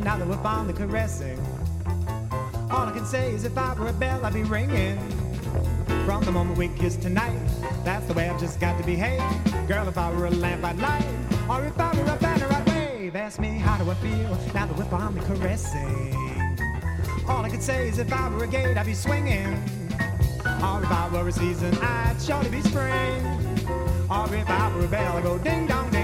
now that we're fondly caressing. All I can say is if I were a bell, I'd be ringing. From the moment we kiss tonight, that's the way I've just got to behave. Girl, if I were a lamp, I'd light. Or if I were a banner, I'd wave. Ask me, how do I feel now that we're fondly caressing? All I could say is if I were a gate, I'd be swinging. Or if I were a season, I'd surely be spring. Or if I were a bell, I'd go ding dong ding.